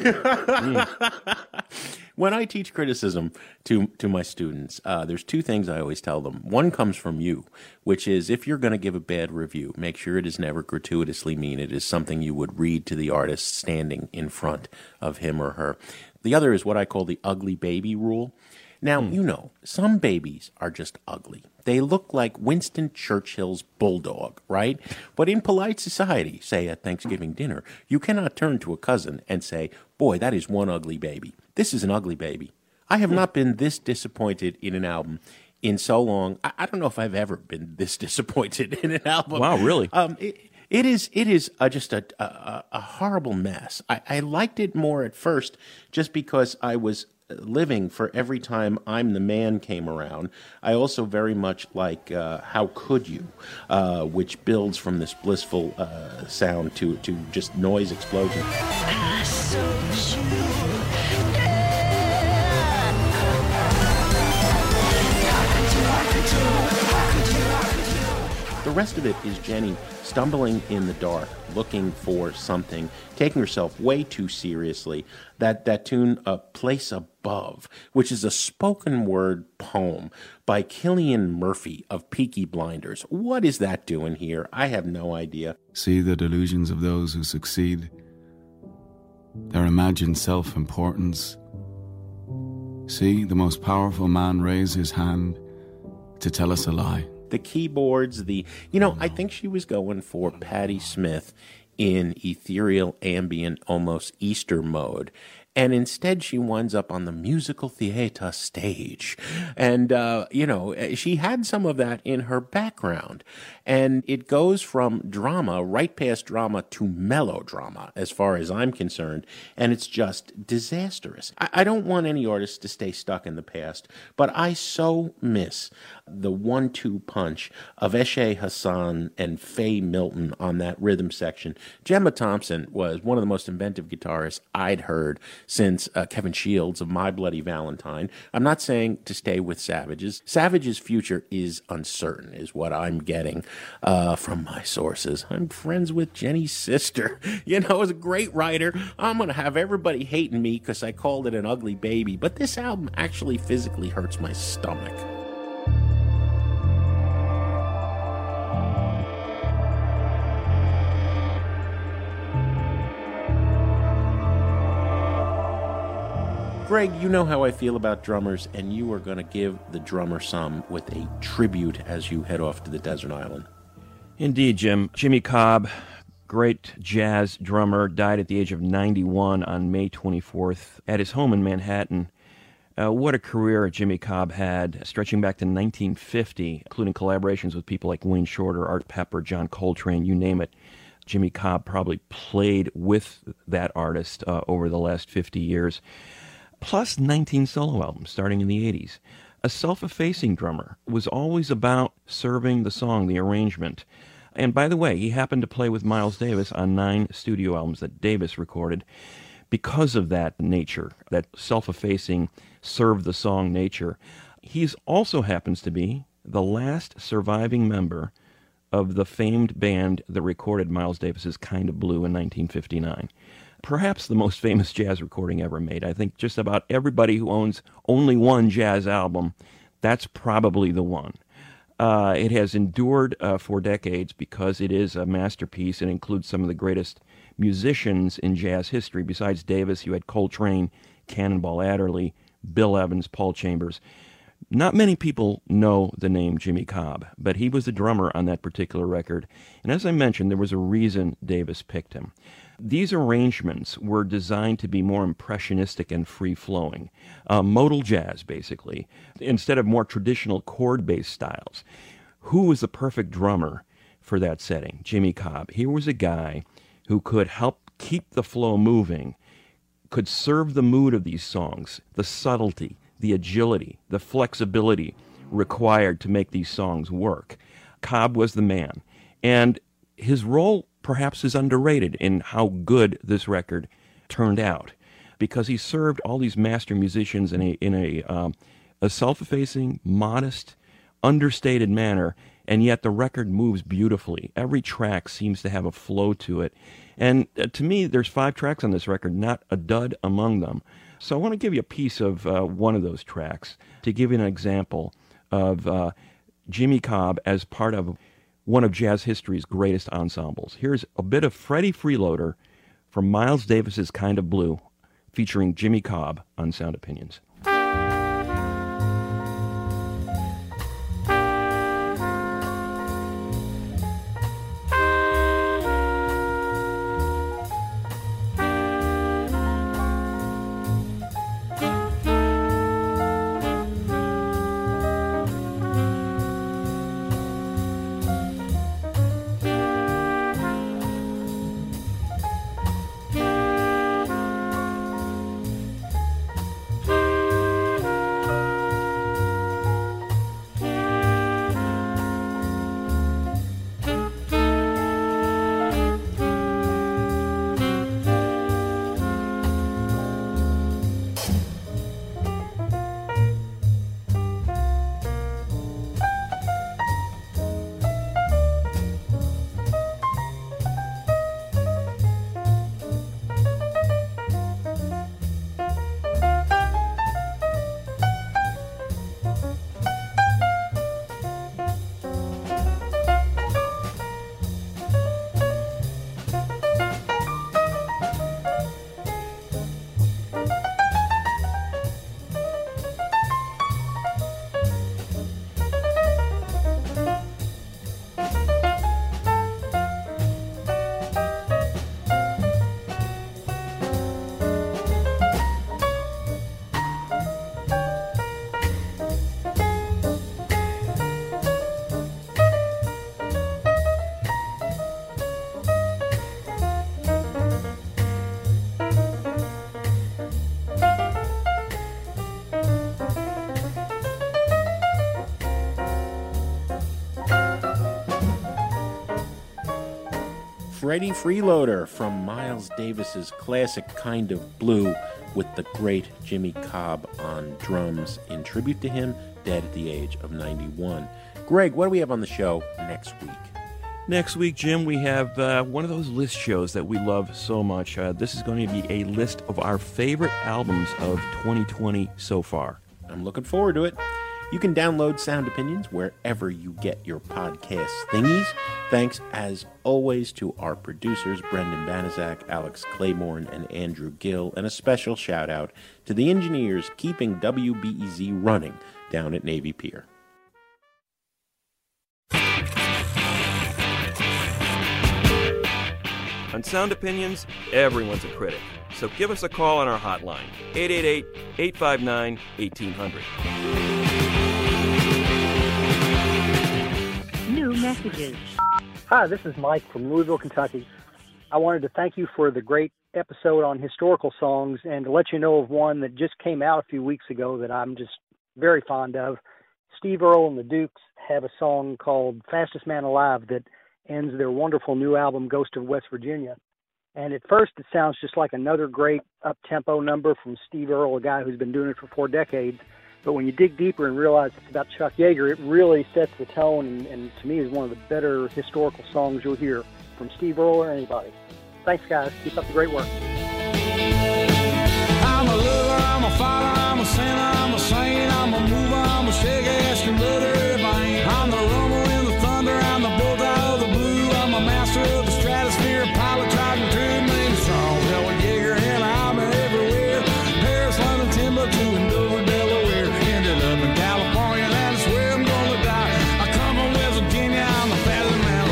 When I teach criticism to my students, there's two things I always tell them. One comes from you, which is if you're going to give a bad review, make sure it is never gratuitously mean. It is something you would read to the artist standing in front of him or her. The other is what I call the ugly baby rule. Now, some babies are just ugly. They look like Winston Churchill's bulldog, right? But in polite society, say at Thanksgiving dinner, you cannot turn to a cousin and say, boy, that is one ugly baby. This is an ugly baby. I have not been this disappointed in an album in so long. I don't know if I've ever been this disappointed in an album. Wow, really? It is just a horrible mess. I liked it more at first just because I was living for every time I'm the Man came around. I also very much like How Could You, which builds from this blissful sound to just noise explosion. The rest of it is Jenny stumbling in the dark, looking for something, taking herself way too seriously. That tune, A Place Above, which is a spoken word poem by Cillian Murphy of Peaky Blinders. What is that doing here? I have no idea. See the delusions of those who succeed, their imagined self-importance. See the most powerful man raise his hand to tell us a lie. The keyboards, I think she was going for Patti Smith in ethereal, ambient, almost Easter mode. And instead she winds up on the musical theater stage. And, she had some of that in her background. And it goes from drama, right past drama, to melodrama, as far as I'm concerned. And it's just disastrous. I don't want any artists to stay stuck in the past, but I so miss the 1-2 punch of Eshe Hassan and Faye Milton on that rhythm section. Gemma Thompson was one of the most inventive guitarists I'd heard since Kevin Shields of My Bloody Valentine. I'm not saying to stay with Savages. Savages' future is uncertain, is what I'm getting from my sources. I'm friends with Jenny's sister. Is a great writer. I'm going to have everybody hating me because I called it an ugly baby, but this album actually physically hurts my stomach. Greg, you know how I feel about drummers, and you are going to give the drummer some with a tribute as you head off to the desert island. Indeed, Jim. Jimmy Cobb, great jazz drummer, died at the age of 91 on May 24th at his home in Manhattan. What a career Jimmy Cobb had, stretching back to 1950, including collaborations with people like Wayne Shorter, Art Pepper, John Coltrane, you name it. Jimmy Cobb probably played with that artist over the last 50 years, plus 19 solo albums starting in the 80s. A self-effacing drummer, was always about serving the song, the arrangement. And by the way, he happened to play with Miles Davis on 9 studio albums that Davis recorded because of that nature, that self-effacing, serve the song nature. He also happens to be the last surviving member of the famed band that recorded Miles Davis's Kind of Blue in 1959. Perhaps the most famous jazz recording ever made. I think just about everybody who owns only one jazz album, that's probably the one. It has endured for decades because it is a masterpiece and includes some of the greatest musicians in jazz history. Besides Davis, you had Coltrane, Cannonball Adderley, Bill Evans, Paul Chambers. Not many people know the name Jimmy Cobb, but he was the drummer on that particular record. And as I mentioned, there was a reason Davis picked him. These arrangements were designed to be more impressionistic and free-flowing, modal jazz, basically, instead of more traditional chord-based styles. Who was the perfect drummer for that setting? Jimmy Cobb. He was a guy who could help keep the flow moving, could serve the mood of these songs, the subtlety, the agility, the flexibility required to make these songs work. Cobb was the man. And his role perhaps is underrated in how good this record turned out, because he served all these master musicians in a self-effacing, modest, understated manner, and yet the record moves beautifully. Every track seems to have a flow to it. And to me, there's 5 tracks on this record, not a dud among them. So I want to give you a piece of one of those tracks to give you an example of Jimmy Cobb as part of one of jazz history's greatest ensembles. Here's a bit of Freddie Freeloader from Miles Davis's Kind of Blue, featuring Jimmy Cobb on Sound Opinions. Freddie Freeloader from Miles Davis's classic Kind of Blue with the great Jimmy Cobb on drums in tribute to him, dead at the age of 91. Greg, what do we have on the show next week? Next week, Jim, we have one of those list shows that we love so much. This is going to be a list of our favorite albums of 2020 so far. I'm looking forward to it. You can download Sound Opinions wherever you get your podcast thingies. Thanks, as always, to our producers, Brendan Banaszak, Alex Claiborne, and Andrew Gill, and a special shout-out to the engineers keeping WBEZ running down at Navy Pier. On Sound Opinions, everyone's a critic. So give us a call on our hotline, 888-859-1800. New messages. Hi, this is Mike from Louisville, Kentucky. I wanted to thank you for the great episode on historical songs and to let you know of one that just came out a few weeks ago that I'm just very fond of. Steve Earle and the Dukes have a song called Fastest Man Alive that ends their wonderful new album, Ghost of West Virginia. And at first it sounds just like another great up-tempo number from Steve Earle, a guy who's been doing it for 4 decades. But when you dig deeper and realize it's about Chuck Yeager, it really sets the tone and to me is one of the better historical songs you'll hear from Steve Earle or anybody. Thanks, guys. Keep up the great work. I'm a lover, I'm a fighter, I'm a sinner, I'm a saint, I'm a mover, I'm a shake ass converter if I ain't. I'm the rumble in the thunder, I'm the bullseye of the blue, I'm a master of the stratosphere, pilot driving through main strong. Hell with Yeager and I'm everywhere. Paris, London, Timbuktu, and Dover, Delaware. Ended up in California, that's where I'm gonna die. I come from West Virginia, I'm the fastest man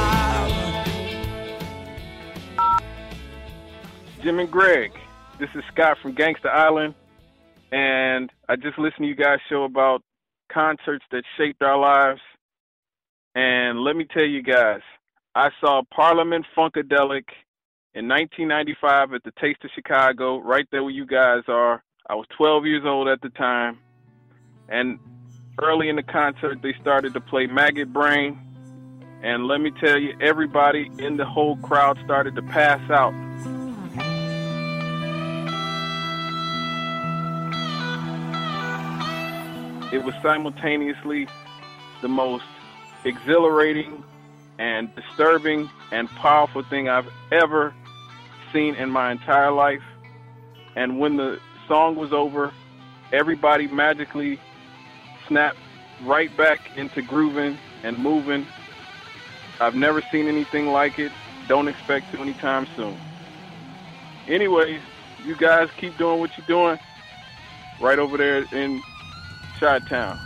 alive. Jim and Greg, this is Scott from Gangsta Island, and I just listened to you guys' show about concerts that shaped our lives, and let me tell you guys, I saw Parliament Funkadelic in 1995 at the Taste of Chicago, right there where you guys are. I was 12 years old at the time, and early in the concert, they started to play Maggot Brain, and let me tell you, everybody in the whole crowd started to pass out. It was simultaneously the most exhilarating and disturbing and powerful thing I've ever seen in my entire life. And when the song was over, everybody magically snapped right back into grooving and moving. I've never seen anything like it. Don't expect to anytime soon. Anyways, you guys keep doing what you're doing right over there in Chi-Town.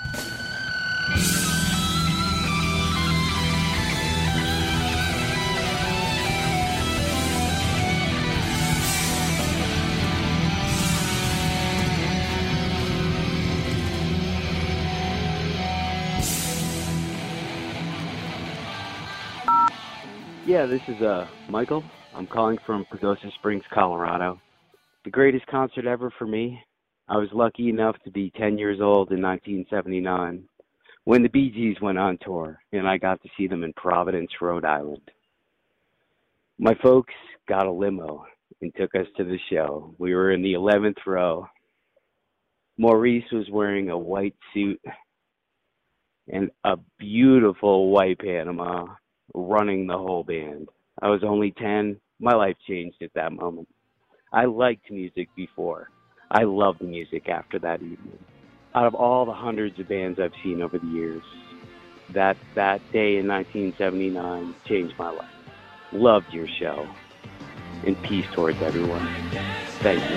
Yeah, this is Michael. I'm calling from Pagosa Springs, Colorado. The greatest concert ever for me. I was lucky enough to be 10 years old in 1979 when the Bee Gees went on tour, and I got to see them in Providence, Rhode Island. My folks got a limo and took us to the show. We were in the 11th row. Maurice was wearing a white suit and a beautiful white Panama, running the whole band. I was only 10. My life changed at that moment. I liked music before. I loved music after that evening. Out of all the hundreds of bands I've seen over the years, that day in 1979 changed my life. Loved your show. And peace towards everyone. Thank you.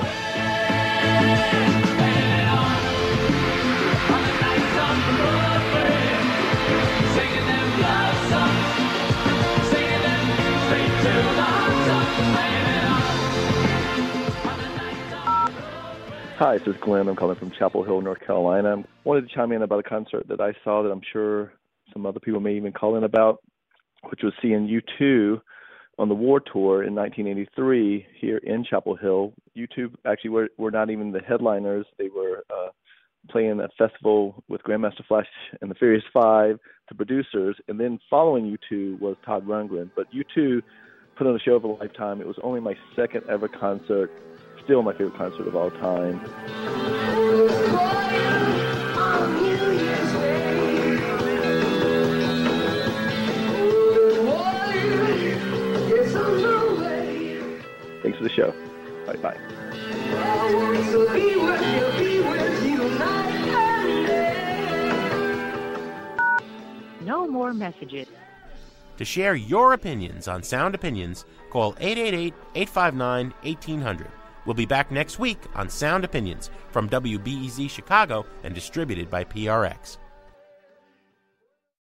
Hi, this is Glenn. I'm calling from Chapel Hill, North Carolina. I wanted to chime in about a concert that I saw that I'm sure some other people may even call in about, which was seeing U2 on the War Tour in 1983 here in Chapel Hill. U2 actually were not even the headliners. They were playing a festival with Grandmaster Flash and the Furious Five, the producers, and then following U2 was Todd Rundgren. But U2 put on a show of a lifetime. It was only my second ever concert. Still my favorite concert of all time. Thanks for the show. Bye-bye. No more messages. To share your opinions on Sound Opinions, call 888-859-1800. We'll be back next week on Sound Opinions from WBEZ Chicago and distributed by PRX.